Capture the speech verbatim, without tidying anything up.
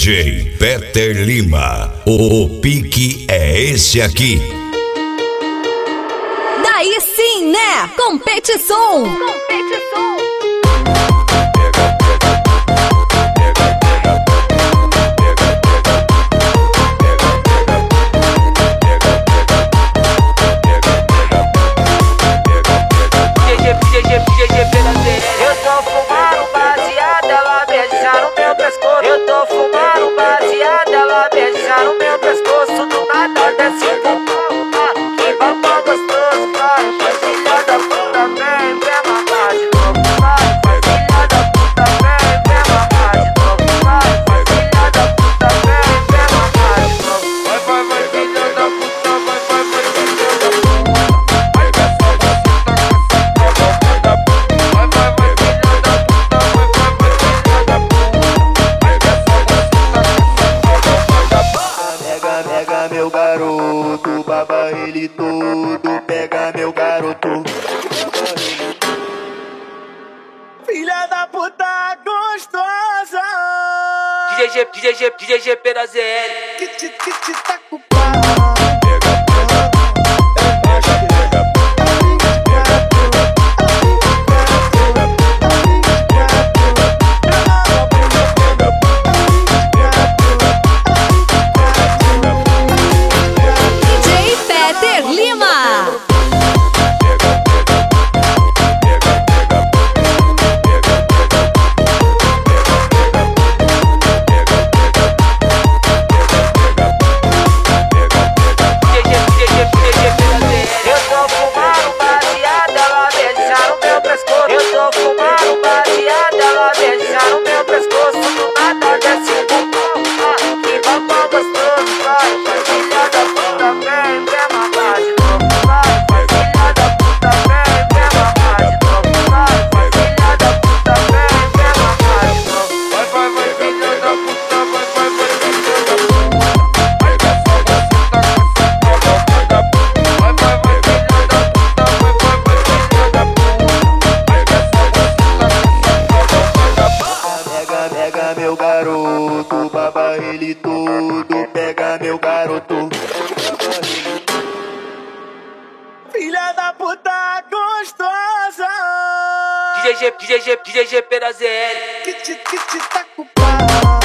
J Peter Lima, o, o pique é esse aqui. Daí sim, né? Competição. Competição. Eu tô fumando baseado, ela beija no meu pescoço. Eu tô fumando baseado, ela beija no meu pescoço. Do nada desce o pum, que babão gostoso. Vai, filha da puta, vem, vem mamar de novo. Vai, filha da puta, vem, vem mamar de novo. Vai, filha da puta, vem, vem mamar de novo. Vai, vai, vai, filha da puta, vai, vai, vai, filha da puta. Pega meu garoto, baba ele todo. Pega meu garoto, filha da puta gostosa. D J G, D J G, D J G P da Z L. Que te, que te tá com pau. Pega meu garoto, baba ele todo. Pega meu garoto, filha da puta gostosa. D J G, D J G, D J G P da Z L. Que te, que te tá com pau.